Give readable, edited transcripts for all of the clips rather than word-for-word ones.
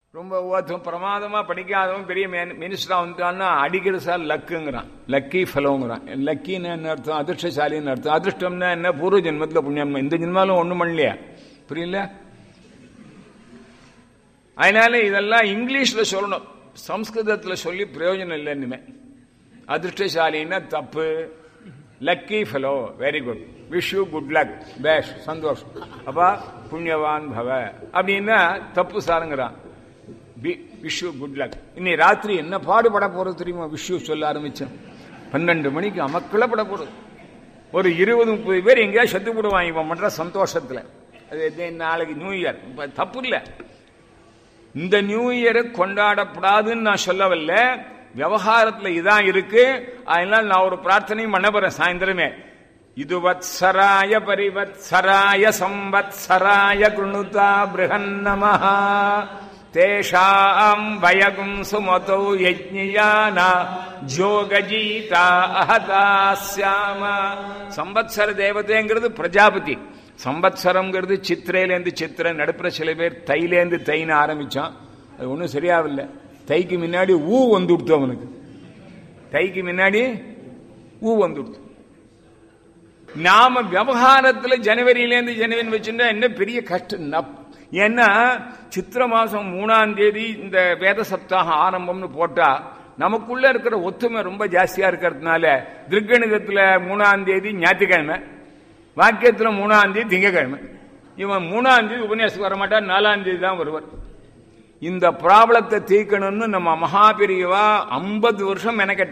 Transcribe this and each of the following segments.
ரொம்ப ஒருத்தன் பிரமாதமா படிக்காதவன் பெரிய மினிஸ்டரா வந்துட்டான்னா அடிக்கிற சார் லக்குங்கிறான், லக்கி ஃபெலோங்கிறான். லக்கின்னு என்ன அர்த்தம்? அதிர்ஷ்டசாலின்னு அர்த்தம். அதிர்ஷ்டம்னா என்ன? பூர்வ ஜென்மத்தில் புண்ணியம். இந்த ஜென்மாலும் ஒண்ணும் பண்ணலையா? புரியல? அதனால இதெல்லாம் இங்கிலீஷ்ல சொல்லணும், சம்ஸ்கிருதத்துல சொல்லி பிரயோஜனம் இல்லை. இனிமே அதிர்ஷ்டசாலின்னா தப்பு. Lucky fellow, very good, wish you good luck, பேஷ், சந்தோஷம். அப்பா புண்ணியவான் பவ அப்படின்னா தப்பு சாருங்கிறான். Wish you good luck. இன்னி ராத்திரி என்ன பாடுபட போறது தெரியுமா? விஷ் யூ சொல்ல ஆரம்பிச்சேன் 12 மணிக்கு அமக்களப்பட போறது. ஒரு 20-30 பேர் எங்கேயாவது செத்து போடுவாங்க இவன் பண்ற சந்தோஷத்துல. அது நாளைக்கு நியூ இயர், தப்பு இல்லை. இந்த நியூ இயரை கொண்டாடப்படாதுன்னு நான் சொல்லவில்ல, விவகாரத்தில் இதான் இருக்கு. அதனால நான் ஒரு பிரார்த்தனையும் பண்ண போறேன் சாயந்தரமே. இது வத்சராய பரிவத்சராய சம்வத்சராய குணுதா பிருஹன்னமஹ தேஷாம் வயகும் சுமதோ யஜ்ஞயானா ஜோகஜீதா அஹதாஸ்யாம. சம்பத்சர தேவதைங்கிறது பிரஜாபதி. சம்பத்சரம்ங்கிறது சித்திரையிலேருந்து சித்திரை, நடுப்புற சில பேர் தையிலேருந்து தைன்னு ஆரம்பிச்சான். அது ஒன்றும் சரியாவில்லை. தைக்கு முன்னாடி ஊ வந்து விடுத்து, அவனுக்கு தைக்கு முன்னாடி ஊ வந்து விடுத்து. நாம விவகாரத்தில் ஜனவரியிலேருந்து ஜனவரி வச்சுட்டா என்ன பெரிய கஷ்டம். ஏன்னா சித்திர மாசம் 3ஆம் தேதி இந்த வேத சப்தாகம் ஆரம்பம்னு போட்டா நமக்குள்ள இருக்கிற ஒத்துமை ரொம்ப ஜாஸ்தியா இருக்கிறதுனால திருக்கணிதத்தில் 3ஆம் தேதி ஞாயிற்றுக்கிழமை, வாக்கியத்தில் 3ஆம் தேதி திங்கக்கிழமை. இவன் 3ஆம் தேதி உபன்யாசம் வர மாட்டார், 4ஆம் தேதி தான் வருவார். இந்த ப்ராப்ளத்தை தீர்க்கணும்னு நம்ம மகாபெரியவா 50 வருஷம் மெனக்கெட்ட,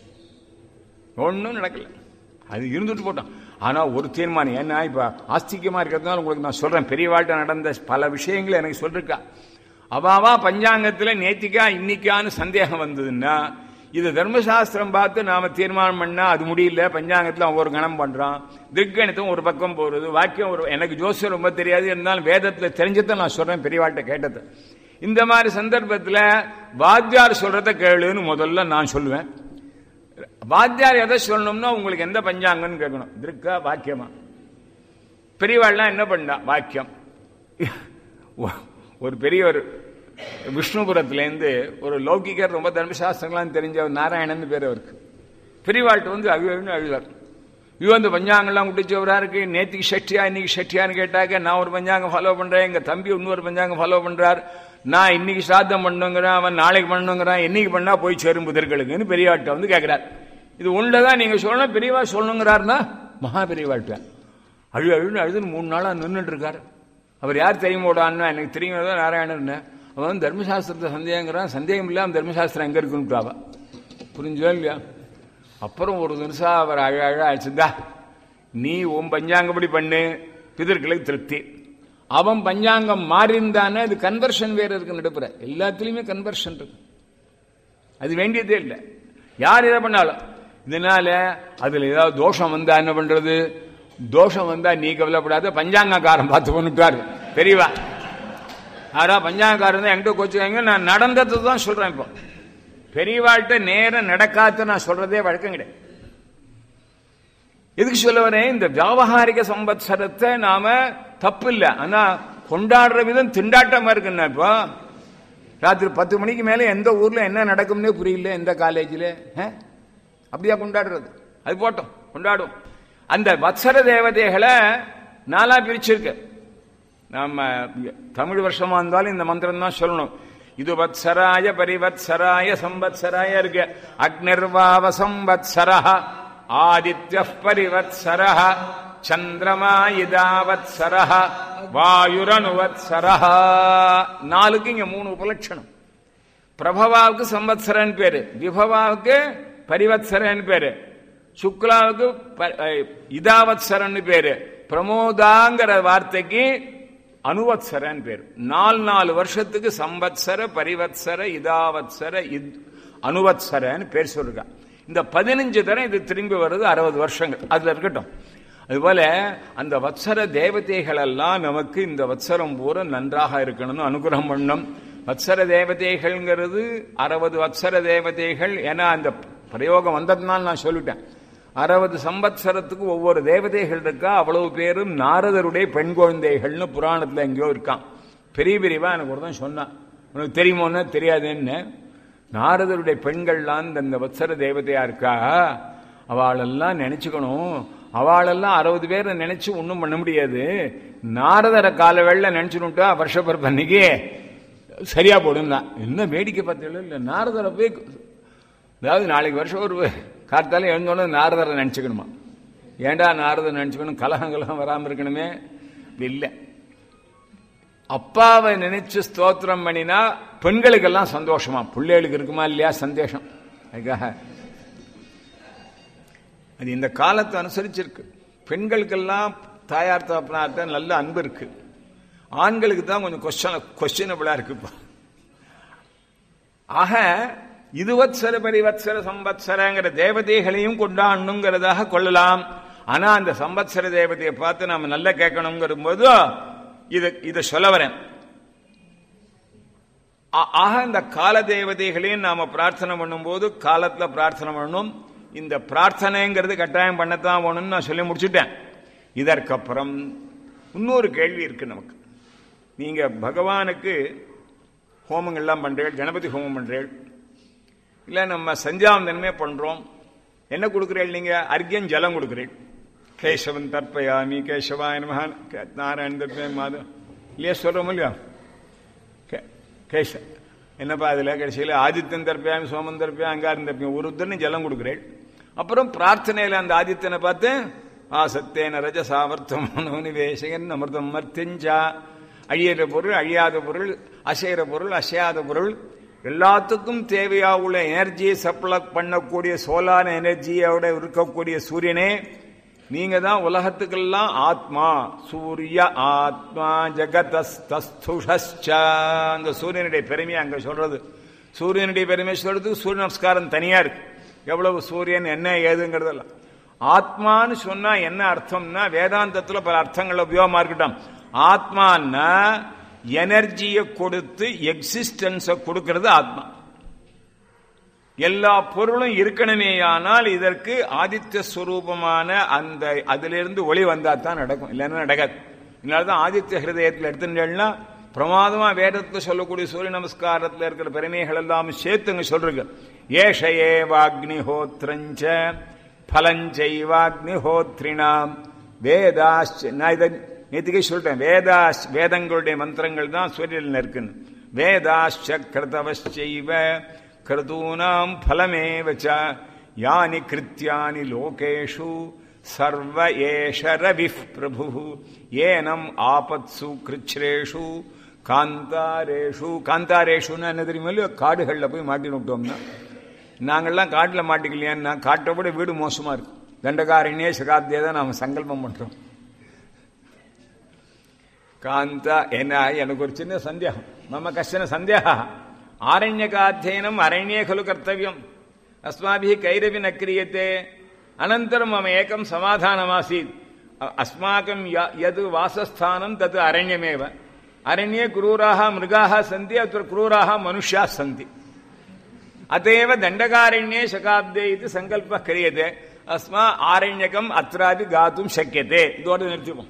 ஒன்றும் நடக்கல. அது இருந்துட்டு போட்டோம். ஆனா ஒரு தீர்மானம், ஏன்னா இப்ப ஆஸ்திகமா இருக்கிறதுனால உங்களுக்கு நான் சொல்றேன், பெரிய வாழ்க்கை நடந்த பல விஷயங்களை எனக்கு சொல்லிருக்கா. அவாவா பஞ்சாங்கத்தில் நேத்திக்கா இன்னைக்கான்னு சந்தேகம் வந்ததுன்னா இது தர்மசாஸ்திரம் பார்த்து நாம தீர்மானம் பண்ணா அது முடியல. பஞ்சாங்கத்தில் ஒவ்வொரு கணம் பண்றான், திருக்கணித்தம் ஒரு பக்கம் போறது, வாக்கியம் ஒரு. எனக்கு ஜோசியம் ரொம்ப தெரியாது, இருந்தாலும் வேதத்தில் தெரிஞ்சதை நான் சொல்றேன், பெரியவாழ்கிட்ட கேட்டது. இந்த மாதிரி சந்தர்ப்பத்தில் வாத்தியார் சொல்றத கேளுன்னு முதல்ல நான் சொல்லுவேன். வாத்தியார் எதை சொல்லணும்னா உங்களுக்கு எந்த பஞ்சாங்கன்னு கேட்கணும், திருக்கா வாக்கியமா. பெரியவாள்லாம் என்ன பண்ணா? வாக்கியம். ஒரு பெரியவர் விஷ்ணுபுரத்திலேருந்து ஒரு லௌகிகர், ரொம்ப தர்மசாஸ்திரங்களாம் தெரிஞ்ச நாராயணன் பேர் அவருக்கு. பெரியவாழ்கிட்ட வந்து அழுன்னு அழுவார். இவன் அந்த பஞ்சாங்கெல்லாம் குடிச்சவரா இருக்கு. நேற்றுக்கு ஷஷ்டியா இன்னைக்கு ஷஷ்டியான்னு கேட்டாக்க நான் ஒரு பஞ்சாங்கம் ஃபாலோ பண்றேன், எங்க தம்பி இன்னொரு பஞ்சாங்கம் ஃபாலோ பண்றார், நான் இன்னைக்கு சாத்தம் பண்ணுங்கிறான், அவன் நாளைக்கு பண்ணுங்கிறான், என்னைக்கு பண்ணா போய் சேரும் புதர்களுக்குன்னு பெரியவாழ்கிட்ட வந்து கேட்கிறார். இது ஒன்றுதான் நீங்க சொல்லணும், பெரியவா சொல்லணுங்கிறாருன்னா மகா பெரியவாழ்கிட்ட அழுன்னு அழுதுன்னு 3 நாளா நின்றுட்டு இருக்காரு. அவர் யார் தெரியுமோடான்னா எனக்கு தெரியும் நாராயணன். அவன் தர்மசாஸ்திரத்தை சந்தேகங்கிறான், சந்தேகம் இல்லாம தர்மசாஸ்திரம் எங்க இருக்குன்னு புரிஞ்சோ இல்லையா? அப்புறம் ஒரு நிமிஷம் அவர் அழகா நீ உன் பஞ்சாங்கப்படி பண்ணு, பிதர்களுக்கு திருப்தி. அவன் பஞ்சாங்கம் மாறிந்தானே, அது கன்வர்ஷன் வேற இருக்கு நடுப்புற. எல்லாத்திலுமே கன்வர்ஷன் இருக்கு, அது வேண்டியதே இல்லை யார் இதை பண்ணாலும். இதனால அதுல ஏதாவது தோஷம் வந்தா என்ன பண்றது? தோஷம் வந்தா நீ கவலைப்படாத, பஞ்சாங்கக்காரன் பார்த்து பண்ணிட்டாரு பெரியவா. யாரா பஞ்சாங்கக்காரன் என்கிட்ட கோச்சுக்காங்க, நான் நடந்தது தான் சொல்றேன். இப்போ பெரியவாழ்கிட்ட நேரம் நடக்காத நான் சொல்றதே வழக்கம் கிடையாது. எதுக்கு சொல்ல வரேன்? இந்த வியாவகாரிக சம்பத்சரத்தை நாம தப்பு இல்லை, ஆனா கொண்டாடுற விதம் திண்டாட்டமா இருக்குன்னா. இப்போ ராத்திரி 10 மணிக்கு மேல எந்த ஊர்ல என்ன நடக்கும்னே புரியல, எந்த காலேஜில் அப்படியா கொண்டாடுறது? அது போட்டோம், கொண்டாடும். அந்த வத்சர தேவதைகளை நாலா பிரிச்சிருக்கு. நாம தமிழ் வருஷமா இருந்தாலும் இந்த மந்திரம் தான் சொல்லணும். இது வத்சராய பரிவத்சராய சம்பத்சராய இருக்கு. அக்னிர்வாவ சம்பத்சரஹ ஆதித்ய பரிவத்சரஹ சந்திரமா இதாவத்சரஹ வாயுரனுவத்சரஹ. 4க்கு இங்க 3 உபலட்சணம். பிரபவாவுக்கு சம்பத்சரன் பேரு, விபவாவுக்கு பரிவத்சரன் பேரு, சுக்லாவுக்கு இதாவத்சரன் பேரு, பிரமோதாங்கிற வார்த்தைக்கு அனுவத்சரன் பேரு. 4 வருஷத்துக்கு சம்பத்சர பரிவத்சர இதாவத்சர அனுவத்சரன் பேர் சொல்லுங்க. இந்த 15 தரம் இது திரும்பி வருது, 60 வருஷங்கள் அதுல இருக்கட்டும். அதுபோல அந்த வத்சர தேவதைகள் எல்லாம் நமக்கு இந்த வத்சரம் பூரா நன்றாக இருக்கணும்னு அனுகிரகம் பண்ணணும். வத்சர தேவதைகள்ங்கிறது 60 வத்சர தேவதைகள். ஏன்னா அந்த பிரயோகம் வந்ததுனால நான் சொல்லிட்டேன். 60 சம்பத்சரத்துக்கு ஒவ்வொரு தேவதைகள் இருக்கா. அவ்வளவு பேரும் நாரதருடைய பெண் குழந்தைகள்னு புராணத்துல எங்கேயோ இருக்கான். பெரிய பெரியவா எனக்கு ஒருதான் சொன்னான். உனக்கு தெரியுமோன்னா தெரியாதுன்னு. நாரதருடைய பெண்கள்லாம் இந்த வத்சர தேவதையா இருக்கா, அவளெல்லாம் நினைச்சுக்கணும். அவளெல்லாம் 60 பேரை நினைச்சு ஒன்றும் பண்ண முடியாது. நாரதரை கால வேளை நினைச்சுட்டா வருஷப்பருப்பு அன்னைக்கு சரியா போடும்னா. என்ன வேடிக்கை பார்த்தீங்களா? இல்லை நாரதரை போய், அதாவது நாளைக்கு வருஷம் ஒரு காத்தால எழுந்தோன்னு நாரதரை நினைச்சுக்கணுமா? ஏண்டா நாரதர் நினைச்சுக்கணும்? கலகம் வராமல் இருக்கணுமே. இல்லை, அப்பாவை நினைச்சு ஸ்தோத்திரம் பண்ணினா பெண்களுக்கெல்லாம் சந்தோஷமா, பிள்ளைகளுக்கு இருக்குமா இல்லையா சந்தோஷம். அதுக்காக அது இந்த காலத்தை அனுசரிச்சிருக்கு. பெண்களுக்கெல்லாம் தாயார் தாப்பனார்ட்ட நல்ல அன்பு இருக்கு. ஆண்களுக்கு தான் கொஞ்சம் கொஸ்டினபிளா இருக்கு. ஆக இதுவத்சர பரிவத்சர சம்பத்சரங்கிற தேவதைகளையும் கொண்டாடணுங்கிறதாக கொள்ளலாம். ஆனா அந்த சம்பத்சர தேவதையை பார்த்து நாம நல்லா கேட்கணுங்கிற போது இதை சொல்ல வரேன். ஆக இந்த கால தேவதைகளையும் நாம பிரார்த்தனை பண்ணும் போது காலத்துல பிரார்த்தனை பண்ணணும். இந்த பிரார்த்தனைங்கிறது கட்டாயம் பண்ணத்தான் போகணும்னு நான் சொல்லி முடிச்சுட்டேன். இதற்கப்புறம் இன்னொரு கேள்வி இருக்கு நமக்கு. நீங்க பகவானுக்கு ஹோமங்கள்லாம் பண்றீர்கள், கணபதி ஹோமம் பண்றீர்கள், இல்ல நம்ம சஞ்சாவந்தனமே பண்றோம். என்ன கொடுக்குறீர்கள்? நீங்க அர்க்கியம் ஜலம் கொடுக்குறீர்கள். கேசவன் தர்ப்பயாமி கேசவாய நமஹ, நாராயண தர்ப்பயாமி மாதவ் இல்லையா சொல்றோம் இல்லையா? கேச என்னப்பா அதுல கடைசியில் ஆதித்யன் தர்ப்பயாமி சோமன் தர்ப்பயா அங்காரம் தர்ப்பயம் ஒரு உத்தரன்னு ஜலம் கொடுக்குறேன். அப்புறம் பிரார்த்தனையில அந்த ஆதித்யனை பார்த்து ஆசத்தேன ரஜ சாவர்த்தம் நிவேசகன் அமிர்தம் மர்த்திஞ்சா, அழியிற பொருள் அழியாத பொருள், அசைகிற பொருள் அசையாத பொருள், எல்லாத்துக்கும் தேவையா உள்ள எனர்ஜியை சப்ளை பண்ணக்கூடிய சோலார் எனர்ஜியோட இருக்கக்கூடிய சூரியனே, நீங்க தான் உலகத்துக்கெல்லாம் ஆத்மா. சூரிய ஆத்மா ஜகதஸ்துஷா. அந்த சூரியனுடைய பெருமையை அங்க சொல்றது. சூரியனுடைய பெருமையை சொல்றதுக்கு சூரிய நமஸ்காரம் தனியா இருக்கு. எவ்வளவு சூரியன் என்ன ஏதுங்கிறதெல்லாம். ஆத்மான்னு சொன்னா என்ன அர்த்தம்னா, வேதாந்தத்துல பல அர்த்தங்கள் உபயோகமா இருக்கட்டும். ஆத்மான்னா எனர்ஜியை கொடுத்து எக்ஸிஸ்டன்ஸை கொடுக்கிறது ஆத்மா. எல்லா பொருளும் இருக்கணுமேயானால் இதற்கு ஆதித்ய ஸ்வரூபமான அந்த அதிலிருந்து ஒளி வந்தா தான் நடக்கும், இல்லைன்னா நடக்காது. இதனாலதான் ஆதித்ய ஹிருதயத்தில் எடுத்துட்டேன்னா பிரமாதமா வேதத்தை சொல்லக்கூடிய சூரிய நமஸ்காரத்தில் இருக்கிற பெருமைகள் எல்லாம் சேர்த்துங்க சொல்றீங்க. ஏஷயேவாக்னிஹோத்ரஞ்ச பலஞ்சைவாக்னிஹோத்ரினாம் வேதாஸ். நான் இதை நேற்றுக்கே சொல்லிட்டேன். வேதங்களுடைய மந்திரங்கள் தான் சூரியனில் இருக்குன்னு. வேதாச்ச கிருதவச்சைவ கிருதூனாம் பலமேவச்ச யானி கிருத்யானி லோகேஷு சர்வ ஏஷ ரவிஃப் பிரபு ஏனம் ஆபத்சு கிருச்ரேஷு காந்தாரேஷு. காந்தாரேஷுன்னு என்ன தெரியுமா இல்லையோ? காடுகளில் போய் மாட்டின்னு விட்டோம்னா. நாங்கள்லாம் காட்டில் மாட்டிக்கலையான்னா காட்டை விட வீடு மோசமா இருக்கு. தண்டகாரண்யே சகாப்தியை தான் நாம் சங்கல்பம் பண்றோம். காந்தா என்ன, எனக்கு ஒரு சின்ன சந்தேகம். மம கஷ்டன சந்தேக ஆரண்யகாத்தியனம் அரண்யே खलु கர்த்தவியம் अस्माभिः கைரவி न क्रियते अनन्तरं मम एकं समाधानमासीत् अस्माकं यद् वासस्थानं तत् अरण्यमेव. अरण्ये क्रूराः मृगाः सन्ति, अत्र क्रूराः मनुष्याः सन्ति. अतएव दण्डकारण्ये शकाब्दे इति सङ्कल्पः क्रियते. अस्मा आरण्यकम् अत्रापि गातुं शक्यते. இதோட நிறுத்திப்போம்.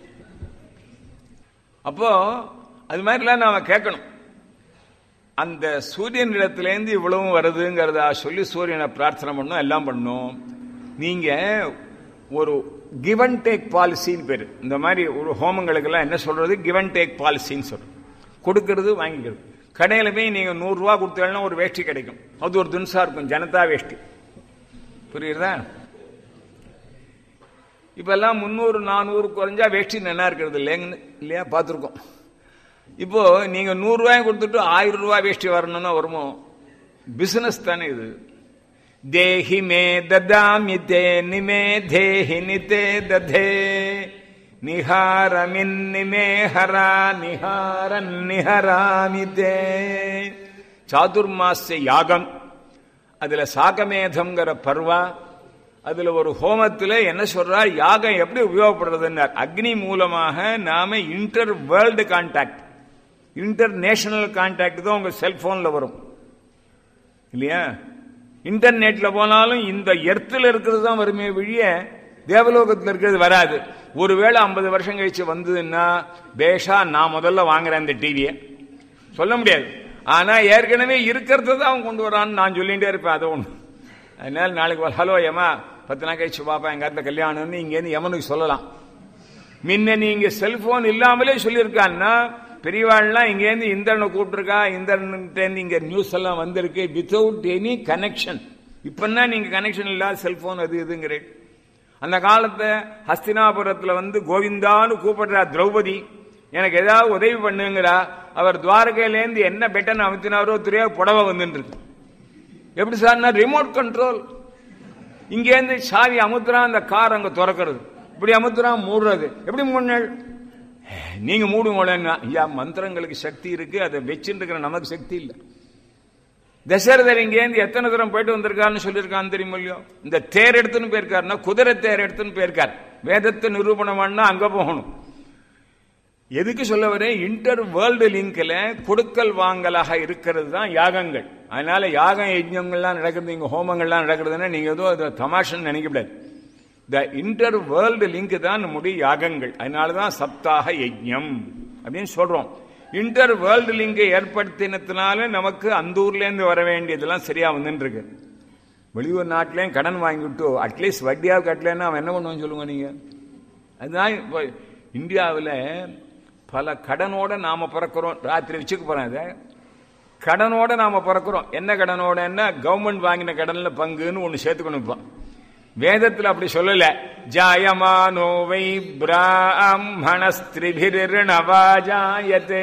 அப்போ அது மாதிரிலாம் நாம கேட்கணும். அந்த சூரியன் இடத்திலேருந்து இவ்வளவும் வருதுங்கிறதா சொல்லி சூரியனை பிரார்த்தனை பண்ணணும், எல்லாம் பண்ணணும். நீங்க ஒரு கிவ் அண்ட் டேக் பாலிசின்னு பேரு. இந்த மாதிரி ஒரு ஹோமங்களுக்கெல்லாம் என்ன சொல்றது? கிவ் அண்ட் டேக் பாலிசின்னு சொல்றது. கொடுக்கறது வாங்கிக்கிறது. கடையில் போய் நீங்க 100 ரூபா கொடுத்தா ஒரு வேஷ்டி கிடைக்கும். அது ஒரு துன்சா இருக்கும், ஜனதா வேஷ்டி. புரியுறதா? இப்ப எல்லாம் 300 400 குறைஞ்சா வேஷ்டி நல்லா இருக்கிறது இல்லையா? பார்த்துருக்கோம். இப்போ நீங்க 100 ரூபாய் கொடுத்துட்டு 1000 ரூபாய் வேஷ்டி வரணும்னா வருமோ? பிசினஸ் தானே இது. தேஹி மே ததாமி தே நிமே தேஹி நிதே ததே நிஹாரமின் நிமே ஹரா நிஹாரன் நிஹராமி தே. சாதுர்மாஸ்ய யாகம், அதுல சாகமேதம்ங்கிற பர்வா, அதுல ஒரு ஹோமத்துல என்ன சொல்றா? யாகம் எப்படி உபயோகப்படுறதுன்னு. அக்னி மூலமாக நாம inter world contact, international contact தான் உங்க செல்போன்ல வரும் இல்லையா? இன்டர்நெட்ல போனாலும் இந்த எர்த்தில் இருக்கிறது தான் வருமே வழிய தேவலோகத்தில் இருக்கிறது வராது. ஒருவேளை 50 வருஷம் கழிச்சு வந்ததுன்னா பேஷா நான் முதல்ல வாங்குறேன் இந்த டிவியை சொல்ல முடியாது. ஆனா ஏற்கனவே இருக்கிறது தான் அவன் கொண்டு வரான்னு நான் சொல்லிகிட்டே இருப்பேன். அதை ஒண்ணு. அதனால நாளைக்கு ஹலோ ஏமா 10 நாள் கழிச்சு பாப்பா எங்க இடத்துல கல்யாணம்னு இங்கேருந்து எமனுக்கு சொல்லலாம். முன்ன நீங்க செல்போன் இல்லாமலே சொல்லியிருக்கான்னா பெரியவாள்லாம் இங்கேருந்து இந்திரனை கூப்பிட்டுருக்கா, இந்திரன் இங்க நியூஸ் எல்லாம் வந்திருக்கு வித்தவுட் எனி கனெக்ஷன். இப்பன்னா நீங்க கனெக்ஷன் இல்லாத செல்போன் அது இதுங்கிற அந்த காலத்தை ஹஸ்தினாபுரத்துல கோவிந்தான்னு கூப்பிடுறா திரௌபதி, எனக்கு ஏதாவது உதவி பண்ணுங்கிறா. அவர் துவாரகையிலேருந்து என்ன பெட்டன் அமுத்தினாரோ தெரியாது புடவை வந்துட்டு இருக்கு. எப்படி சார்னா ரிமோட் கண்ட்ரோல். இங்கேருந்து சாவி அமுத்துறான், அந்த கார் அங்க திறக்கிறது, இப்படி அமுத்துறான் மூடுறது. எப்படி மூணு நீங்க மூடுங்களேன்னா ஐயா மந்திரங்களுக்கு சக்தி இருக்கு, அதை வச்சுட்டு இருக்கிற நமக்கு சக்தி இல்லை. தசரதர் இங்கேருந்து எத்தனை தூரம் போயிட்டு வந்திருக்காருன்னு சொல்லியிருக்கான்னு தெரியுமா இல்லையோ. இந்த தேர் எடுத்துன்னு போயிருக்காருன்னா குதிரை தேர் எடுத்துன்னு போயிருக்கார். வேதத்தை நிரூபணம் பண்ணா அங்க போகணும். எதுக்கு சொல்ல வரேன், இன்டர் வேர்ல்டு லிங்க்ல கொடுக்கல் வாங்கலாக இருக்கிறது தான் யாகங்கள். அதனால யாகம் யஜ்ஞங்கள்லாம் நடக்கிறது, இங்க ஹோமங்கள்லாம் நடக்கிறதுன்னா நீங்க ஏதோ தமாஷன்னு நினைக்கப்படாது. இந்த இன்டர் வேர்ல்டு லிங்க் தான் நம்முடைய யாகங்கள். அதனாலதான் சப்தாக யஜ்ஞம் அப்படின்னு சொல்றோம். இன்டர் வேர்ல்டு லிங்கை ஏற்படுத்தினதுனால நமக்கு அந்த ஊர்ல இருந்து வர வேண்டியதெல்லாம் சரியா வந்துட்டு இருக்கு. வெளியூர் நாட்டிலையும் கடன் வாங்கிவிட்டு அட்லீஸ்ட் வட்டியாக கட்டலன்னா அவன் என்ன பண்ணுவான்னு சொல்லுங்க நீங்க. அதுதான் இப்போ இந்தியாவில் பல கடனோட நாம பிறக்கிறோம். ராத்திரி வச்சுக்க போறேன், அதை கடனோட நாம பிறக்கிறோம். என்ன கடனோட, என்ன கவர்மெண்ட் வாங்கின கடன்ல பங்குன்னு ஒண்ணு சேர்த்துக்கணும். இப்போ வேதத்தில் அப்படி சொல்லல. ஜாயமானோ வை பிராமணஸ்திரிபிர்ணவாஜாயதே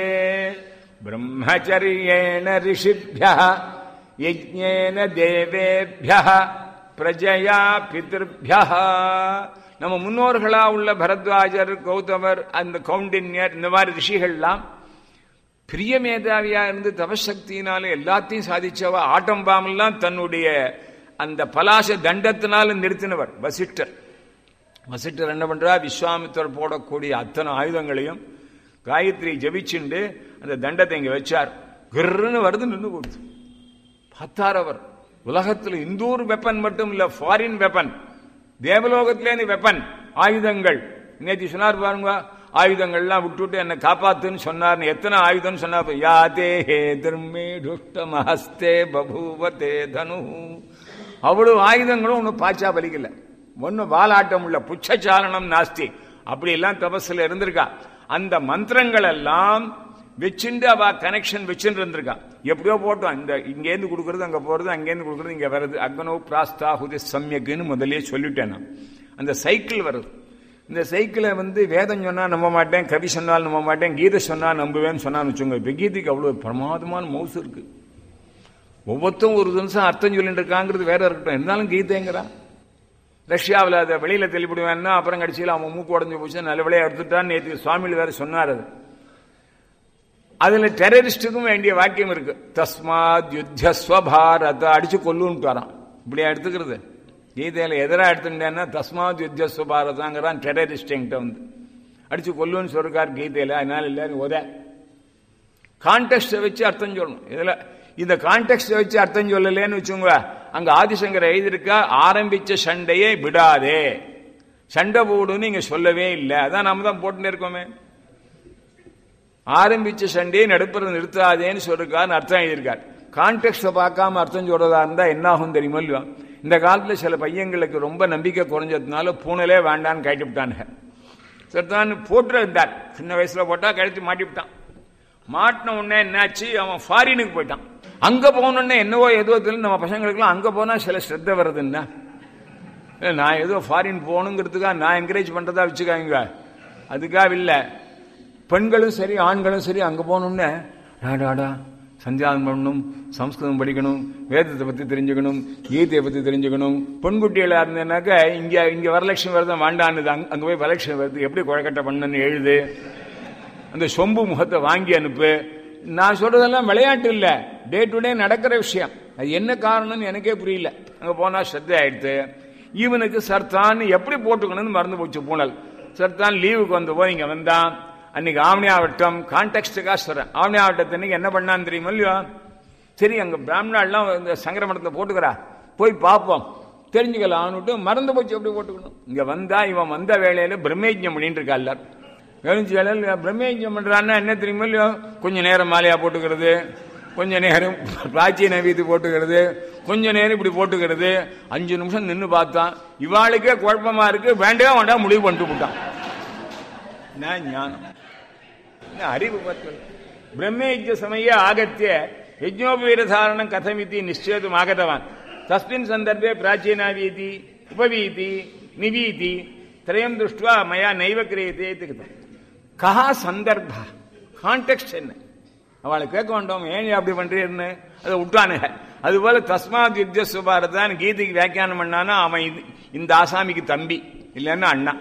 பிரம்மச்சரியேன ரிஷிப்யः யஜ்ஞேன தேவேப்யः பிரஜயா பித்ருப்யः. நம்ம முன்னோர்களா உள்ள பரத்வாஜர், கௌதமர், அந்த கௌண்டின்யர், இந்த மாதிரி ரிஷிகள்லாம் பிரிய மேதாவியா இருந்து தபசக்தியினால எல்லாத்தையும் சாதிச்சவ. ஆட்டம்பாமெல்லாம் தன்னுடைய அந்த பலாச தண்டத்தினால நிறுத்தினவர் வசிஷ்டர். வசிஷ்டர் என்ன பண்றா, விஸ்வாமித்தர் போடக்கூடிய அத்தனை ஆயுதங்களையும் காயத்ரி ஜபிச்சுண்டு அந்த தண்டத்தை இங்க வச்சார். கிர்ன்னு வருது, நின்று கொடுத்து பார்த்தார் அவர். உலகத்தில் இந்தூர் வெப்பன் மட்டும் இல்ல, ஃபாரின் வெப்பன், தேவலோகத்திலே வெப்பன் ஆயுதங்கள். நேற்று சொன்னார் பாருங்க, ஆயுதங்கள்லாம் விட்டுட்டு என்ன காப்பாத்துன்னு சொன்னார். எத்தனை ஆயுதம் சொன்னார், யாதே ஹே தர்மே துஷ்டமஹஸ்தே பபூவதே தனு. அவ்வளவு ஆயுதங்களும் ஒன்னும் பாய்ச்சா பலிக்கல, ஒன்னும் வாலாட்டம் உள்ள புச்சச்சாரணம் நாஸ்தி. அப்படி எல்லாம் தபஸ்ல இருந்திருக்கா. அந்த மந்திரங்கள் எல்லாம் வச்சுட்டு அவ கனெக்ஷன் வச்சுட்டு இருந்திருக்கா. எப்படியோ போட்டோம், இந்த இங்கேருந்து கொடுக்கறது அங்க போறது, அங்கேருந்து கொடுக்கறது இங்க வருது. அக்னோ பிராஸ்தாஹுதி சம்யக்குன்னு முதலே சொல்லிட்டேன் நான். அந்த சைக்கிள் வருது. இந்த சைக்கிளை வேதம் சொன்னா நம்ப மாட்டேன், கவி சொன்னால் நம்ப மாட்டேன், கீதை சொன்னா நம்புவேன்னு சொன்னான்னு வச்சுங்க. இப்ப கீதைக்கு அவ்வளவு பிரமாதமான மவுசு இருக்கு. ஒவ்வொருத்தரும் ஒரு நிமிஷம் அர்த்தம் சொல்லிட்டு இருக்காங்கிறது வேற இருக்கட்டும், இருந்தாலும் கீதைங்கிறான். ரஷ்யாவில் அதை வெளியில தெளிப்பிடுவேன்னா அப்புறம் கடைசியில் அவன் மூக்கு உடஞ்சு போச்சு, நல்ல விளையா எடுத்துட்டான்னு நேற்று சுவாமியில் வேற சொன்னார். அது அதுல டெரரிஸ்டுக்கும் வேண்டிய வாக்கியம் இருக்கு. தஸ்மாத் யுத்தஸ்வ பாரத, அடிச்சு கொல்லுன்ட்டு வரான். இப்படியா எடுத்துக்கிறது? கீதையில எதிராக எடுத்துட்டேன்னா தஸ்மாத் யுத்தஸ்வ பாரதாங்கிறான். டெரரிஸ்ட் என்கிட்ட அடிச்சு கொல்லுன்னு சொல்றார் கீதையில. அதனால எல்லாரும் உத கான்டெக்ஸ்ட வச்சு அர்த்தம் சொல்லணும். இதுல இந்த கான்டெக்ஸ்ட வச்சு அர்த்தம் சொல்லலன்னு வச்சுங்க, அங்க ஆதிசங்கர் எழுதியிருக்கா, ஆரம்பிச்ச சண்டையை விடாதே, சண்டை போடுன்னு இங்க சொல்லவே இல்லை. அதான் நாம தான் போட்டுன்னு இருக்கோமே. ஆரம்பிச்ச சண்டையை நடுப்புற நிறுத்தாதேன்னு சொல்லிருக்காருன்னு அர்த்தம் எழுதியிருக்கார். கான்டெக்ஸ்ட பார்க்காம அர்த்தம் சொல்றதா இருந்தா என்ன ஆகும் தெரியுமா இல்லையா? இந்த காலத்துல சில பையங்களுக்கு ரொம்ப நம்பிக்கை குறைஞ்சதுனால பூனலே வேண்டான்னு கழட்டி விட்டானுங்க. சரிதான் போட்டு இருந்தார், சின்ன வயசுல போட்டா கழட்டி மாட்டி விட்டான். மாட்டின உடனே என்னாச்சு, அவன் ஃபாரினுக்கு போயிட்டான். அங்க போனோடனே என்னவோ ஏதோ நம்ம பசங்களுக்குலாம் அங்க போனா சில ஸ்ரத்த வருதுன்னா, நான் ஏதோ ஃபாரின் போகணுங்கிறதுக்காக நான் என்கரேஜ் பண்றதா வச்சுக்காங்க. அதுக்காக இல்லை, பெண்களும் சரி ஆண்களும் சரி அங்க போகணும்னு டாடா சந்தியானம் பண்ணணும், சம்ஸ்கிருதம் படிக்கணும், வேதத்தை பத்தி தெரிஞ்சுக்கணும், கீதையை பத்தி தெரிஞ்சுக்கணும். பெண்குட்டிகளா இருந்தேனாக்க இங்க வரலட்சுமி விரதம் வேண்டான்னு அங்க போய் வரலட்சுமி விரதம் எப்படி குழக்கட்டை பண்ணு எழுது, அந்த சொம்பு முகத்தை வாங்கி அனுப்பு. நான் சொல்றதெல்லாம் விளையாட்டு இல்ல, டே டு டே நடக்கிற விஷயம். அது என்ன காரணம்னு எனக்கே புரியல. அங்க போனா ஸ்ரத்த ஆயிடுத்து. இவனுக்கு சர்த்தான்னு எப்படி போட்டுக்கணும்னு மறந்து போச்சு பூனல். சர்த்தான் லீவுக்கு வந்தபோது இங்க வந்தான். அன்னைக்கு ஆவணியாவட்டம், கான்டெக்ஸ்டுக்காக சொல்றேன். ஆவணியாவட்டத்தை இன்னைக்கு என்ன பண்ணான்னு தெரியுமா இல்லையா? சரி அங்க பிராமணாலாம் இந்த சங்கரமணத்தை போட்டுக்கிறா, போய் பார்ப்போம் தெரிஞ்சுக்கலாம்னுட்டு மறந்து போச்சு எப்படி போட்டுக்கணும். இங்க வந்தா இவன் வந்த வேலையில பிரம்மயஜ்ஞம் பண்ணிட்டு இருக்கா. எல்லாரும் எழுந்து வேலையில் பிரம்மயஜ்ஞம் பண்றான்னா என்ன தெரியுமா இல்லையோ? கொஞ்சம் நேரம் மாலையா போட்டுக்கிறது, கொஞ்ச நேரம் பிராச்சீன வீதி போட்டுக்கிறது, கொஞ்ச நேரம் இப்படி போட்டுக்கிறது. 5 நிமிஷம் நின்று பார்த்தான். இவாளுக்கே குழப்பமா இருக்கு, வேண்டாம் வேண்டாம் முடிவு பண்ணிட்டு போட்டான். ஞானம் அறிவு பற்று. பிரம்மேஜ சமய ஆகத்திய யஜ்ஞோபவீரதாரணம் கதமிதி நிச்சேதும் ஆகதவான். தஸ்மின் சந்தர்ப்பே பிராச்சீனா வீதி உபவீதி நிவீதி திரயம் திருஷ்டுவா மயா நைவ கிரியதே. கஹா சந்தர்ப்ப கான்டெக்ஸ்ட் என்ன? அவளை கேட்க வேண்டாம், ஏன் அப்படி பண்றீன்னு அதை விட்டானுங்க. அதுபோல தஸ்மாத் யுத்த சுபாரதான் கீதைக்கு வியாக்கியானம் பண்ணானா அவன் இந்த ஆசாமிக்கு தம்பி இல்லைன்னா அண்ணா.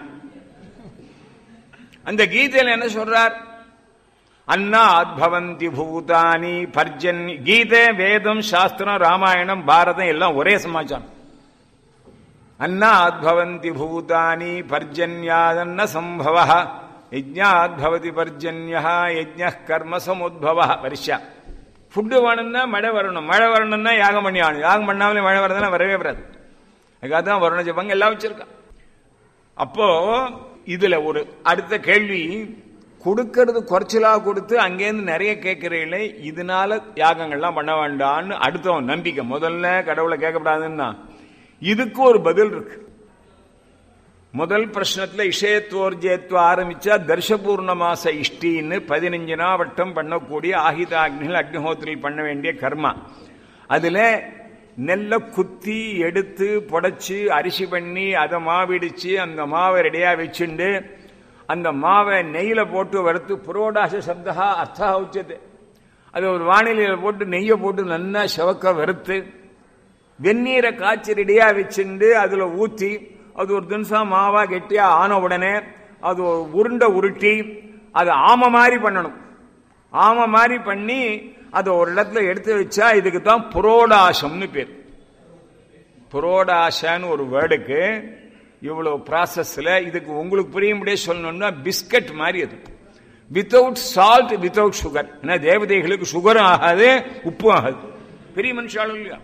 அந்த கீதையில என்ன சொல்றார்? அன்னாத் பவந்தி பூதானி பர்ஜன்ய. கீதை, வேதம், சாஸ்திரம், ராமாயணம், பாரதம் எல்லாம் ஒரே சமாச்சாரம். அன்னாத் பவந்தி பூதானி பர்ஜன்யாதன்ன சம்பவ யஜ்ஞாத் பவதி பர்ஜன்யः யஜ்ஞः கர்ம சமுத்பவः. பரிசா ஃபுட்டு வேணும்னா மழை வரணும், மழை வரணும்னா யாகம் பண்ணி ஆகணும், யாகம் பண்ணாமலே மழை வரதுன்னா வரவே வராது. அதுக்காக தான் வருண ஜபங்க எல்லாம் வச்சிருக்கான். அப்போ இதுல ஒரு அடுத்த கேள்வி, கொடுக்கறது குறைச்சலா கொடுத்து அங்கேருந்து நிறைய கேட்கிறீங்களே, இதனால யாகங்கள்லாம் பண்ண வேண்டான்னு அடுத்தவன் நம்பிக்கை. முதல்ல கடவுளை கேட்கப்படாதுன்னா இதுக்கு ஒரு பதில் இருக்கு. முதல் பிரश्नத்துல இஷயத்வோர்ஜேத்வ ஆரம்பிச்சா தர்ஷபூர்ணமாச இஷ்டின்னு 15 வட்டம் பண்ணக்கூடிய ஆஹிதாக்னிகள் அக்னிஹோத்திரில் பண்ண வேண்டிய கர்மா. அதுல நெல்லை குத்தி எடுத்து புடைச்சு அரிசி பண்ணி அதை மாவிடிச்சு அந்த மாவை ரெடியா வச்சுண்டு அந்த மாவை நெய்யில போட்டு வறுத்து புரோடாச சப்தா அர்த்தா உச்சது. அது ஒரு வானிலையில போட்டு நெய்யை போட்டு நல்லா செவக்க வறுத்து வெந்நீரை காய்ச்சி ரெடியா வச்சுண்டு அதுல ஊத்தி அது ஒரு தினசம் மாவா கெட்டியா ஆன உடனே அது உருண்டை உருட்டி அது ஆம மாதிரி பண்ணணும். ஆம மாதிரி பண்ணி அதை ஒரு இடத்துல எடுத்து வச்சா இதுக்கு தான் புரோடாசம்னு பேர். புரோடாசன்னு ஒரு வேர்டுக்கு இவ்வளவு ப்ராசஸ்ல இதுக்கு உங்களுக்கு புரியும்படியே சொல்லணும்னா பிஸ்கட் மாதிரி அது. Without salt without sugar. ஏன்னா தேவதைகளுக்கு சுகரும் ஆகாது உப்பும் ஆகாது. பெரிய மனுஷாலும் இல்லையா?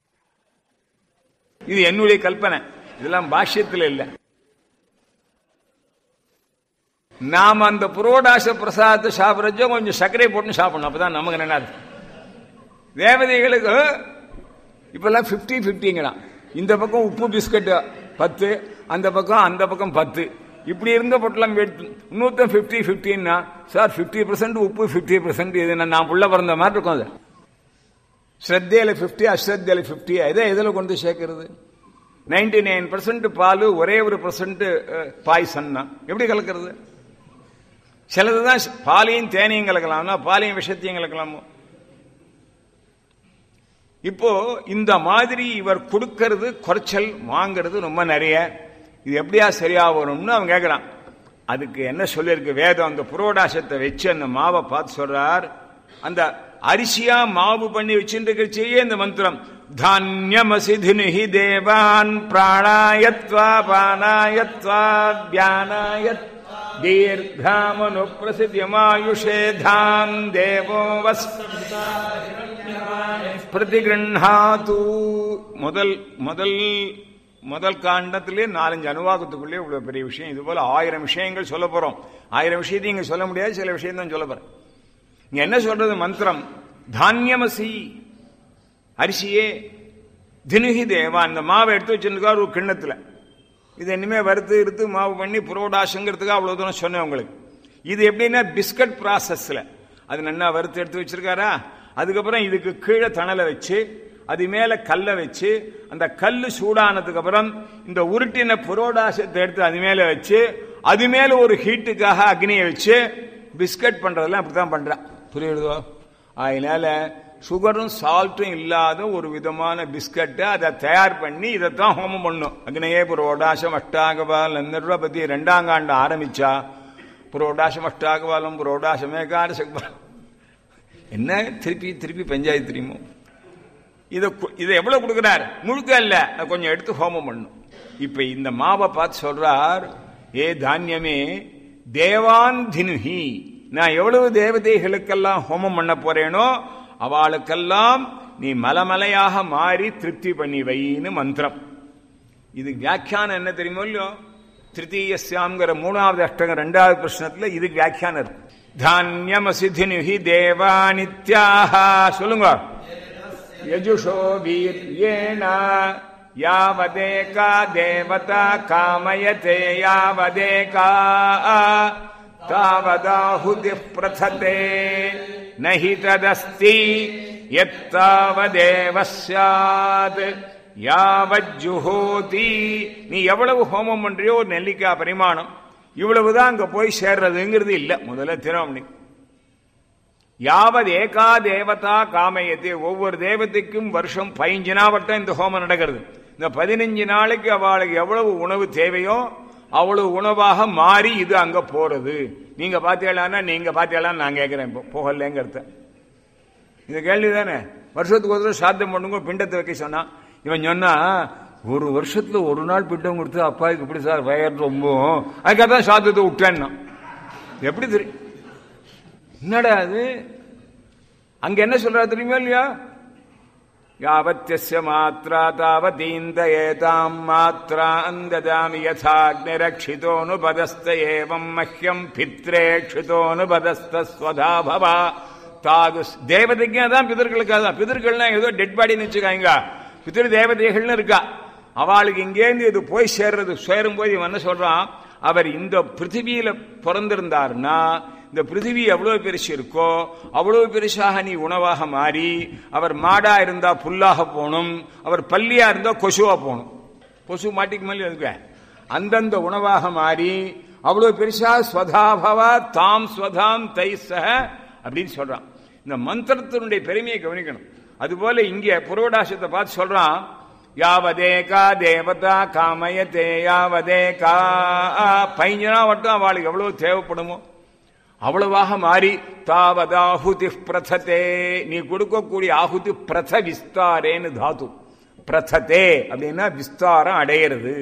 இது என்னுடைய கல்பனை, இதெல்லாம் பாஷ்யத்தில் இல்லை. நாம அந்த புரோடாச பிரசாதத்தை சாப்பிட்றச்சோ கொஞ்சம் சர்க்கரை போட்டு சாப்பிடணும், அப்பதான் நமக்கு என்ன. தேவதைகளுக்கு இப்பெல்லாம் 50-50ங்களாம். இந்த பக்கம் உப்பு பிஸ்கட் 10, அந்த பக்கம் 10. இப்படி இருந்த பொட்டலம் இன்னொருத்தம் 50-50ன்னா சார் 50% உப்பு 50% இது நான் புள்ள பிறந்த மாதிரி இருக்கும். அது ஸ்ரத்தையில 50, அஸ்ரத்தையில 50. எதில் கொண்டு சேர்க்கிறது? 99% பால், ஒரே ஒரு % பாய்சன்னா எப்படி கலக்கிறது? சிலதுதான் பாலையும் தேனையும் கலக்கலாம்னா பாலையும் விஷத்தையும் கலக்கலாமோ? இப்போ இந்த மாதிரி இவர் கொடுக்கிறது குறைச்சல், வாங்கிறது ரொம்ப நிறைய. இது எப்படியா சரியா வரும்னு அவன் கேட்கிறான். அதுக்கு என்ன சொல்லிருக்கு வேதம்? அந்த புரோடாசத்தை வச்சு அந்த மாவை பார்த்து சொல்றார். அந்த அரிசியா மாவு பண்ணி வச்சுருக்கே இந்த மந்திரம் தான்யமசிதினுஹி தேவான் பிராணாயத்வா பானாயத்வா வியானாயத் தீர்காமனு பிரசித்தியமாயுஷேதாம் தேவோ வஸ் பிரதிகிருண்ணாது. முதல் காண்டத்திலே 4-5 அனுவாகத்துக்குள்ளே இவ்வளவு பெரிய விஷயம். இது போல 1000 விஷயங்கள் சொல்ல போறோம். 1000 விஷயத்தையும் இங்க சொல்ல முடியாது, சில விஷயம் தான் சொல்ல போறேன். இங்க என்ன சொல்றது? மந்திரம் தான்யமசி அரிசியே, தினுகி தேவா அந்த மாவை எடுத்து வச்சிருக்காரு ஒரு கிண்ணத்துல. இது இனிமே வறுத்து இருத்து மாவு பண்ணி புரோடாசங்கிறதுக்கு அவ்வளவு தூரம் சொன்னேன் உங்களுக்கு. இது எப்படின்னா பிஸ்கட் ப்ராசஸ்ல அது நல்லா வறுத்து எடுத்து வச்சிருக்காரா. அதுக்கப்புறம் இதுக்கு கீழே தணலை வச்சு அது மேல கல்லை வச்சு அந்த கல்லு சூடானதுக்கு அப்புறம் இந்த உருட்டின புரோடாசத்தை எடுத்து அது மேல வச்சு அது மேல ஒரு ஹீட்டுக்காக அக்னியை வச்சு பிஸ்கட் பண்றதெல்லாம் அப்படித்தான் பண்றான். புரியுதோ? அதனால சுகரும் சால்ட்டும் இல்லாத ஒரு விதமான பிஸ்கட்டை அதை தயார் பண்ணி இதைத்தான் ஹோமம் பண்ணும். அக்னியே புரோடாசம் அஷ்டாகபாலம் பத்தி 2ஆம் காண்டம் ஆரம்பிச்சா புரோடாசம் அஷ்டாகபாலம் புரோடாசமே காரசக்பாலம் என்ன திருப்பி பஞ்சாயத்து தெரியுமோ? இதை எவ்வளவு கொடுக்கிறார்? முழுக்க இல்ல, கொஞ்சம் எடுத்து ஹோமம் பண்ணும். இப்ப இந்த மாவை பார்த்து சொல்றார், ஏ தானியமே தேவான் தினுஹி, நான் எவ்வளவு தேவதைகளுக்கெல்லாம் ஹோமம் பண்ண போறேனோ அவளுக்கெல்லாம் நீ மலமலையாக மாறி திருப்தி பண்ணி வைன்னு மந்திரம். இது வியாக்கியானம் என்ன தெரியுமோ இல்லையோ? திருத்தீயஸ்யாம்ங்கிற 3வது அஷ்டகம் 2வது பிரஷ்னத்துல இதுக்கு வியாக்கியானம் இருக்கு. தான்யமசிதினுஹி தேவானித்யாக. சொல்லுங்க. யஜுஷோ வீர்யேண யாவதேகா தேவதா காமயதே யாவதேகா தாவதாஹுதி பிரததே நஹி ததஸ்தி யத்தாவதேவ ஸ்யாத் யாவஜ்ஜுஹோதி. நீ எவ்வளவு ஹோமம் பண்றியோ ஒரு நெல்லிக்காய் பரிமாணம் இவ்வளவுதான் அங்க போய் சேர்றதுங்கிறது இல்ல. முதல்ல திருமணி யாவது ஏகா தேவதா காமயத்தை, ஒவ்வொரு தேவதைக்கும் வருஷம் 15 நாள் வட்டம் இந்த ஹோமம் நடக்கிறது. இந்த 15 நாளைக்கு அவளுக்கு எவ்வளவு உணவு தேவையோ அவ்வளவு உணவாக மாறி இது அங்க போறது. நீங்க பாத்தீங்களான்னா நீங்க பாத்தீங்களான்னு நான் கேட்கிறேன். இப்போ போகலங்கிறத இந்த கேள்விதானே. வருஷத்துக்கு ஒரு சாத்தம் பண்ணுங்க, பிண்டத்தை வைக்க சொன்னா இவன் சொன்னா ஒரு வருஷத்துல ஒரு நாள் பிண்டம் கொடுத்து அப்பாவுக்கு இப்படி சார் வயர் ரொம்ப அதுக்காக தான் சாத்தத்தை விட்டேன்னா எப்படி தெரியும்? என்னடா அது? அங்க என்ன சொல்றா தெரியுமா இல்லையா? யாவத்யஸ்ய மாத்ரா தாவதீந்த ஏதாம் மாத்ரா அந்ததாமி யதாக்னிரக்ஷிதோனுபதஸ்த ஏவம் மஹ்யம் பித்ரேக்ஷிதோனுபதஸ்த ஸ்வதா பவா. தாது தேவதைக்கு தான் பிதர்களுக்காக தான். பிதர்கள்னா ஏதோ டெட் பாடின்னு வச்சுக்காங்க, பிதிரு தேவதைகள்னு இருக்கா. அவளுக்கு இங்கேருந்து இது போய் சேர்றது. சேரும் போது இவன் என்ன சொல்றான், அவர் இந்த பிருத்திவியில பிறந்திருந்தாருன்னா இந்த பிருத்திவி எவ்வளவு பெருசு இருக்கோ அவ்வளவு பெருசாக நீ உணவாக மாறி, அவர் மாடா இருந்தா புல்லாக போகணும், அவர் பல்லியா இருந்தா கொசுவா போகணும். கொசு மாட்டிக்கு மேலே இருக்கு. அந்தந்த உணவாக மாறி அவ்வளவு பெருசா ஸ்வதாபவா தாம் ஸ்வதாம் தைசக அப்படின்னு சொல்றான். இந்த மந்திரத்தினுடைய பெருமையை கவனிக்கணும். அதுபோல இங்க புரோடாசத்தை பார்த்து சொல்றான், யாவதேகா தேவதா காமயதே யாவதேகா. 15 நாள் வட்டம் அவளுக்கு எவ்வளவு தேவைப்படுமோ அவ்வளவாக மாறி தாவதாஹுதி பிரததே. நீ கொடுக்கக்கூடிய ஆகுதி பிரத விஸ்தாரேன்னு தாத்து. பிரததே அப்படின்னா விஸ்தாரம் அடையிறது.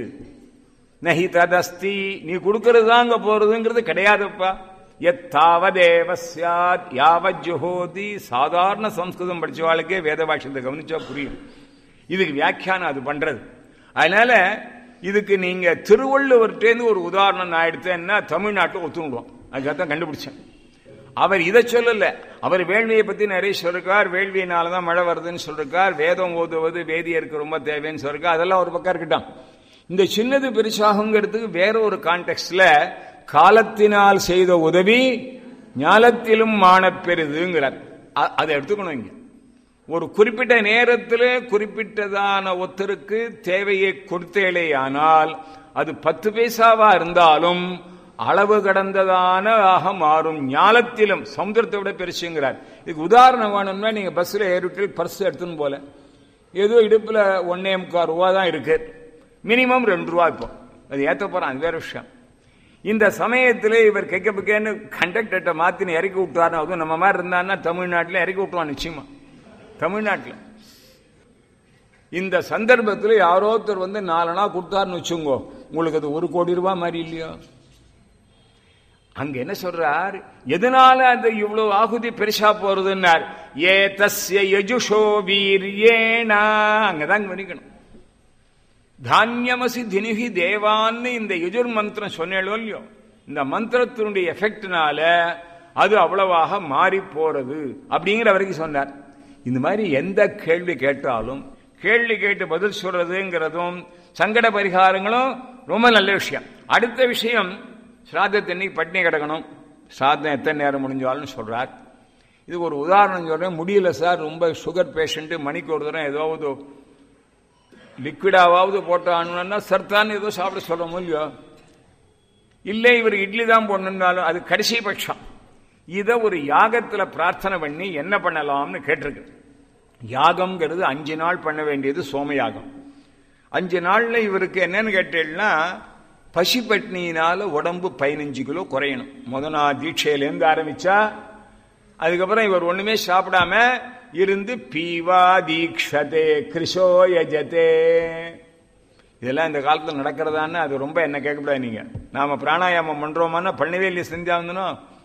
நஹி ததஸ்தி, நீ கொடுக்கறது தாங்க போறதுங்கிறது கிடையாதுப்பா. யத்தாவதேவ ஸ்யாத் யாவஜ்ஜுஹோதி. சாதாரண சம்ஸ்கிருதம் படிச்சவாளுக்கே வேத பாஷ்யத்தை கவனிச்சா புரியும். இதுக்கு வியாக்கியானம் அது பண்றது. அதனால இதுக்கு நீங்க திருவள்ளுவர்கிட்டேருந்து ஒரு உதாரணம் நான் எடுத்தேன்னா தமிழ்நாட்டை ஒத்துணுடுவோம். அதுக்காகத்தான் கண்டுபிடிச்சேன். அவர் இதை சொல்லல, அவர் வேள்வியை பத்தி நிறைய சொல்லிருக்கார். வேள்வியினாலதான் மழை வருதுன்னு சொல்லிருக்கார். வேதம் ஓதுவது வேதியருக்கு ரொம்ப தேவைன்னு சொல்லிருக்கார். அதெல்லாம் ஒரு பக்கம் இருக்கட்டும். இந்த சின்னது பெருசாகுங்கிறதுக்கு வேற ஒரு கான்டெக்ட்ல காலத்தினால் செய்த உதவி ஞாலத்திலும் மானப்பெரிதுங்கிறார். அதை எடுத்துக்கணும். இங்க ஒரு குறிப்பிட்ட நேரத்தில் குறிப்பிட்டதான ஒருத்தருக்கு தேவையை கொடுத்தேலேயானால் அது 10 பைசாவா இருந்தாலும் அளவு கடந்ததான ஆக மாறும். ஞாலத்திலும் சமுதிரத்தை விட பெருசுங்கிறார். இதுக்கு உதாரணம் வேணும்னா நீங்க பஸ்ல ஏறிட்டு பர்ஸ் எடுத்துன்னு போல ஏதோ இடுப்புல 1.25 ரூபா தான் இருக்கு, மினிமம் 2 ரூபா. இப்போ அது ஏற்ற போறான், அது வேற விஷயம். இந்த சமயத்தில் இவர் கேட்கப்பக்கேன்னு கண்டக்டர்கிட்ட மாத்தின்னு இறக்கி விட்டாருன்னா, அதுவும் நம்ம மாதிரி இருந்தான்னா தமிழ்நாட்டில் இறக்கி விட்டுவான் நிச்சயமா. தமிழ்நாட்டில் இந்த சந்தர்ப்பத்தில் யாரோ ஒருத்தர் வந்து 4 நாள் கொடுத்தாருன்னு வச்சுங்கோ, உங்களுக்கு அது 1 கோடி ரூபாய் மாதிரி இல்லையோ. அங்க என்ன சொல்றார், எதனால அந்த இவ்வளவு ஆகுதி பெருசா போறதுன்னார். ஏ தஸ்ய யஜுஷோ வீர்யேணா. அங்கதான் கவனிக்கணும். தான்யமசி தினிகி தேவான்னு இந்த யஜுர் மந்திரம் சொன்னேளோ இல்லையோ, இந்த மந்திரத்தினுடைய எஃபெக்ட்னால அது அவ்வளவாக மாறி போறது அப்படிங்கிற வரைக்கும் சொன்னார். இந்த மாதிரி எந்த கேள்வி கேட்டாலும் கேள்வி கேட்டு பதில் சொல்றதுங்கிறதும் சங்கட பரிகாரங்களும் ரொம்ப நல்ல விஷயம். அடுத்த விஷயம், ஸ்ராத்தத்தன்னைக்கு பட்டினி கிடக்கணும், ஸ்ராத்தம் எத்தனை நேரம் முடிஞ்சாலும் சொல்றார். இதுக்கு ஒரு உதாரணம் சொல்றேன். முடியல சார், ரொம்ப சுகர் பேஷண்ட், மணிக்கு ஒரு தரம் ஏதாவது லிக்விடாவது போட்டான்னா சர்த்தான்னு ஏதோ சாப்பிட சொல்றோமோ இல்லையோ. இல்லை இவர் இட்லி தான் போடணுன்னாலும் அது கடைசி பட்சம். இதை ஒரு யாகத்துல பிரார்த்தனை பண்ணி என்ன பண்ணலாம்னு கேட்டிருக்கு. யாகம்ங்கிறது 5 நாள் பண்ண வேண்டியது சோமயாகம். 5 நாள்ல இவருக்கு என்னன்னு கேட்டீங்கன்னா, பசி பட்னியினால உடம்பு 15 கிலோ குறையணும். முதனா தீட்சையிலேருந்து ஆரம்பிச்சா அதுக்கப்புறம் இவர் ஒண்ணுமே சாப்பிடாம இருந்து பீவா தீக்ஷதே கிருஷோ யஜதே. இதெல்லாம் இந்த காலத்தில் நடக்கிறதான்னு அது ரொம்ப என்ன கேட்கக்கூடாது. நீங்க நாம பிராணாயாமம் பண்றோமான்னா பண்ணவே இல்லை, செஞ்சாங்கன்னா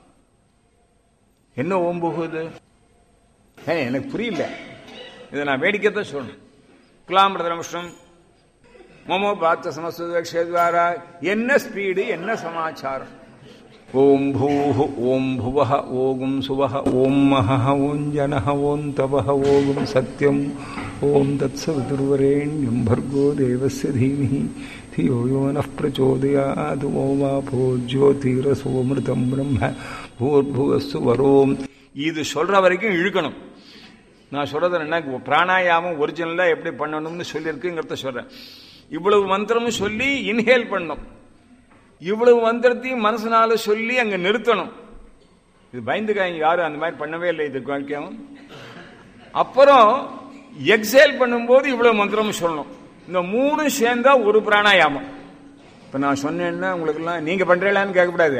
என்ன ஓம்புகுது எனக்கு புரியல. இதை நான் வேடிக்கைத்தான் சொல்றேன். குலாம்பிரதமஷ்டம் மமோ பார்த்த சமஸ்துவாரா, என்ன ஸ்பீடு, என்ன சமாச்சாரம். ஓம் பூஹ ஓம் புவஹ ஓம் சுவஹ ஓம் மஹஹ ஓம் ஜனஹ ஓம் தவஹ ஓம் சத்யம் ஓம் தத்சவிதுர்வரேண்யம் பர்கோ தேவஸ்ய தீமஹி தியோ யோ நः பிரச்சோதயாத் ஓமாபோ ஜோதிரசோமிருதம் பிரம்ம பூர்புவஸ்ஸு வரோம். இது சொல்ற வரைக்கும் இழுக்கணும். நான் சொல்றது என்ன, பிராணாயாமம் ஒரிஜினலா எப்படி பண்ணணும்னு சொல்லியிருக்குங்கிறத சொல்றேன். இவ்வளவு மந்திரமும் சொல்லி இன்ஹேல் பண்ணணும், இவ்வளவு மந்திரத்தையும் மனசனால சொல்லி அங்க நிறுத்தணும். இது பயந்துக்காங்க, யாரும் அந்த மாதிரி பண்ணவே இல்லை இது வரைக்கும். அப்புறம் எக்ஸேல் பண்ணும்போது இவ்வளவு மந்திரமும் சொல்லணும். இந்த மூணு சேர்ந்தா ஒரு பிராணாயாமம். இப்ப நான் சொன்னேன்னா உங்களுக்கு எல்லாம் நீங்க பண்றீங்களான்னு கேட்கக்கூடாது.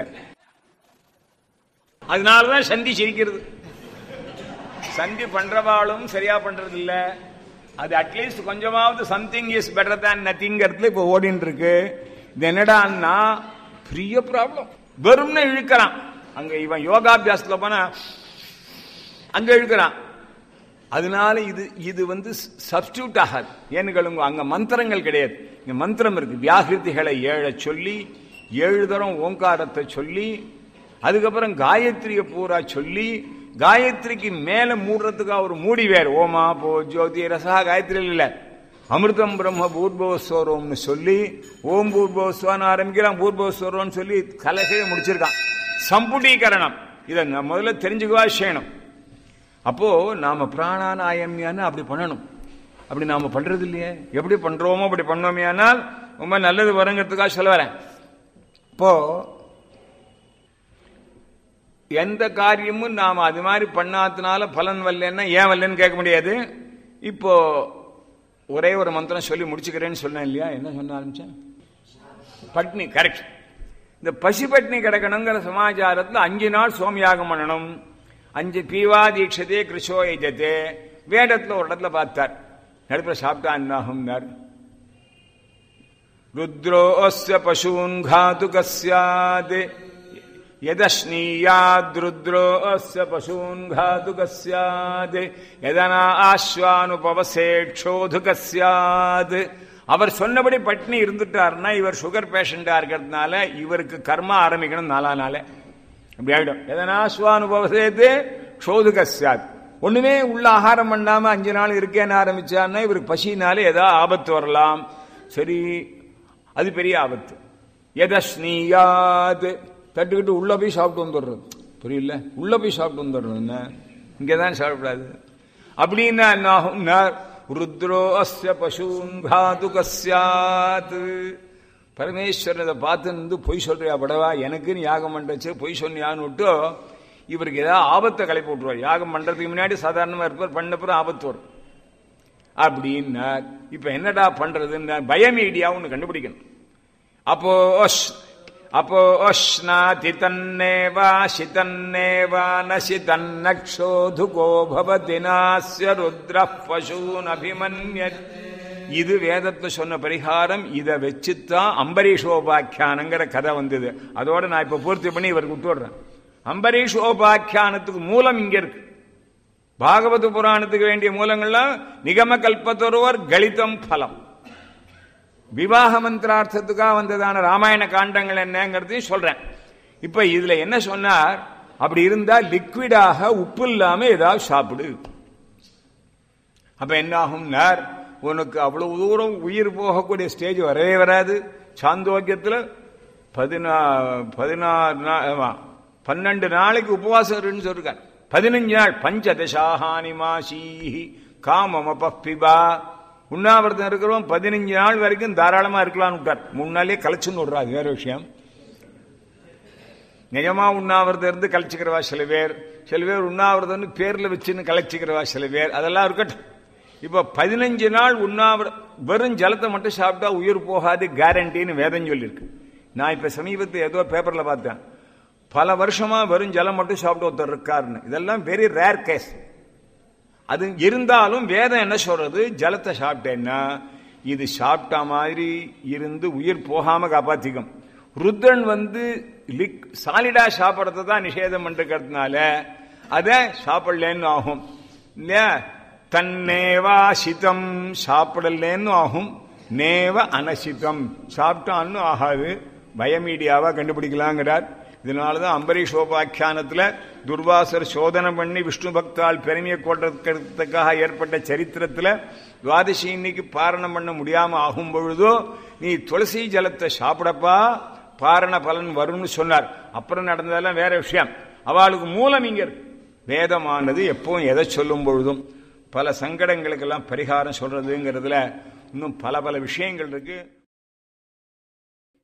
அதனாலதான் சந்தி சிரிக்கிறது. சந்தி பண்றவாளும் சரியா பண்றது இல்ல. அது அட்லீஸ்ட் கொஞ்சமாவது சம்திங் இஸ் பெட்டர் தேன் நத்திங்கிறதுல இப்ப ஓடின்னு இருக்கு. இது என்னடான்னா பெரிய ப்ராப்ளம். வெறும்னு இழுக்கிறான். அங்க இவன் யோகாபியாசத்துல போனா அங்க இழுக்கிறான். அதனால இது சப்ஸ்டியூட் ஆகாது. ஏன்னு அங்க மந்திரங்கள் கிடையாது. இங்க மந்திரம் இருக்கு. வியாகிருதிகளை 7 சொல்லி 7 தரம் ஓங்காரத்தை சொல்லி அதுக்கப்புறம் காயத்ரிய பூரா சொல்லி காயத்ரிக்கு மேல மூடுறதுக்காக ஒரு மூடி வேறு. ஓமா போ ஜோதி ரசா காயத்ரி இல்ல, அமிர்தம் பிரம்ம பூர்பவஸ்வரம்னு சொல்லி ஓம் பூர்பவஸ்வான்னு ஆரம்பிக்கிறான். பூர்பவஸ்வரம்னு சொல்லி கலகையை முடிச்சிருக்கான். சம்புடீகரணம். இதை முதல்ல தெரிஞ்சுக்கவா செய்யணும். அப்போ நாம பிராணாயாமியான்னு அப்படி பண்ணணும். அப்படி நாம பண்றது இல்லையே. எப்படி பண்றோமோ அப்படி பண்ணோமே ஆனால் ரொம்ப நல்லது வருங்கிறதுக்காக சொல்ல வரேன். இப்போ எந்த காரியமும் நாம அது மாதிரி பண்ணாதனால பலன் வரலன்னா ஏன் வரலன்னு கேட்க முடியாது. இப்போ ஒரே ஒரு மந்திரம் சொல்லி முடிச்சுக்கிறேன்னு சொன்னேன் இல்லையா? என்ன சொன்ன ஆரம்பிச்சேன்? பட்னி. கரெக்ட். இந்த பசி பட்னி கிடக்கணுங்கிற சமாச்சாரத்தில் 5 நாள் சோமயாகம் பண்ணணும். 5 பீவா தீட்சதே கிருஷோ எஜதே. வேடத்துல ஒரு இடத்துல பார்த்தார். நடுப்புற சாப்பிட்டா என்னாகும்? ருத்ரோஸ்ய பசூன் காது கஸ்யாத் யதஸ்னீயாத்ருத்ரோஸ்ய பசூன் காது கஸ்யாத் யதனா ஆஸ்வானுபவசேக்ஷோது கஸ்யாத். அவர் சொன்னபடி பட்னி இருந்துட்டாருன்னா இவர் சுகர் பேஷண்டா இருக்கிறதுனால இவருக்கு கர்மா ஆரம்பிக்கணும் 4 நாள். அப்படி ஆயிடும். எதனா ஆஸ்வானுபவசேது க்ஷோது கஸ்யாத். ஒண்ணுமே உள்ள ஆகாரம் பண்ணாம 5 நாள் இருக்கேன்னு ஆரம்பிச்சாருன்னா இவருக்கு பசினால ஏதாவது ஆபத்து வரலாம். சரி, அது பெரிய ஆபத்து. யதஸ்னீயாத் தட்டுக்கிட்டு உள்ள போய் சாப்பிட்டு வந்துடுறது. புரியல? உள்ள போய் சாப்பிட்டு வந்துடுறது. என்ன இங்கதான் சாப்பிடாது அப்படின்னா என்ன ஆகும்? ருத்ரோ அஸ்ய பசூன் காது கஸ்யாத். பரமேஸ்வரன் இதை பார்த்து பொய் சொல்றியா படவா, எனக்குன்னு யாகம் பண்றச்சு பொய் சொன்னியான்னு விட்டு இவருக்கு ஏதாவது ஆபத்தை கிளப்பி விட்டுருவார். யாகம் பண்றதுக்கு முன்னாடி சாதாரணமா இருப்பார், பண்ணப்புறம் ஆபத்து வரும் அப்படின்னா இப்ப என்னடா பண்றதுன்னு பயமீடியா ஒண்ணு கண்டுபிடிக்கணும். அப்போ அஷ்னாதி தன்னேவா சிதன்னேவா நசிதன்னக்ஷோதுகோ பவதி நாஸ்ய ருத்ரः பசூன் அபிமன்யத். இது வேதத்தை சொன்ன பரிகாரம். இதை வச்சுத்தான் அம்பரீஷோபாக்கியானங்கிற கதை வந்தது. அதோட நான் இப்ப பூர்த்தி பண்ணி இவருக்கு விட்டுடுறேன். அம்பரீஷோபாக்கியானத்துக்கு மூலம் இங்க இருக்கு. பாகவத புராணத்துக்கு வேண்டிய மூலங்கள்லாம் நிகம கல்பத்தொருவர் கலிதம் பலம். விவாக மந்திரார்த்தத்துக்காக வந்ததான ராமாயண காண்டங்கள் என்னங்கிறதையும் சொல்றேன். இப்ப இதுல என்ன சொன்னார்? அப்படி இருந்தா லிக்விடாக உப்பு இல்லாம ஏதாவது சாப்பிடு. அப்ப என்ன ஆகும்? உனக்கு அவ்வளவு தூரம் உயிர் போகக்கூடிய ஸ்டேஜ் வரவே வராது. சாந்தோக்கியத்தில் 12 நாளைக்கு உபவாசம் இருக்குன்னு சொல்லிருக்கார். 15 நாள் பஞ்சதசாஹானி மாசீஹி காமமபிபா. உண்ணாவிரதம் இருக்கிறவன் 15 நாள் வரைக்கும் தாராளமா இருக்கலாம்னு விட்டார். 3 நாளே கலைச்சுன்னு விடுறாரு. வேற விஷயம். நிஜமா உண்ணாவிரதம் இருந்து கலைச்சிக்கிறவா சில பேர் உண்ணாவிரதம்னு பேர்ல வச்சுன்னு கலைச்சிக்கிறவா சில பேர். அதெல்லாம் இருக்கட்டும். இப்ப 15 நாள் வெறும் ஜலத்தை மட்டும் சாப்பிட்டா உயிர் போகாது கேரண்டின்னு வேதம் சொல்லியிருக்கு. நான் இப்ப சமீபத்தில் ஏதோ பேப்பர்ல பார்த்தேன். பல வருஷமா வெறும் ஜலம் மட்டும் சாப்பிட்டு ஒருத்தர் இருக்காருன்னு. இதெல்லாம் வெரி ரேர் கேஸ். அது இருந்தாலும் வேதம் என்ன சொல்றது? ஜலத்தை சாப்பிட்டேன்னா இது சாப்பிட்ட மாதிரி இருந்து உயிர் போகாம காப்பாத்திக்கும். ருத்ரன் சாலிடா சாப்பிடறத தான் நிஷேதம் பண்ணிருக்கிறதுனால அதை சாப்பிடலன்னு ஆகும் இல்லையா? தன்னேவா சிதம் சாப்பிடலன்னு ஆகும். நேவ அனசிதம் சாப்பிட்டான்னு ஆகாது. பயமீடியாவா கண்டுபிடிக்கலாங்கிறார். இதனாலதான் அம்பரீஷோபாக்கியானத்துல துர்வாசர் சோதனை பண்ணி விஷ்ணு பக்தால் பெருமையை கொண்டதுக்காக ஏற்பட்ட சரித்திரத்துல துவாதசி இன்னைக்கு பாரணம் பண்ண முடியாம ஆகும் பொழுதோ நீ துளசி ஜலத்தை சாப்பிடப்பா, பாரண பலன் வரும்னு சொன்னார். அப்புறம் நடந்ததெல்லாம் வேற விஷயம். அவளுக்கு மூலம் இங்க வேதமானது எப்பவும் எதை சொல்லும் பொழுதும் பல சங்கடங்களுக்கெல்லாம் பரிகாரம் சொல்றதுங்கிறதுல இன்னும் பல பல விஷயங்கள் இருக்கு.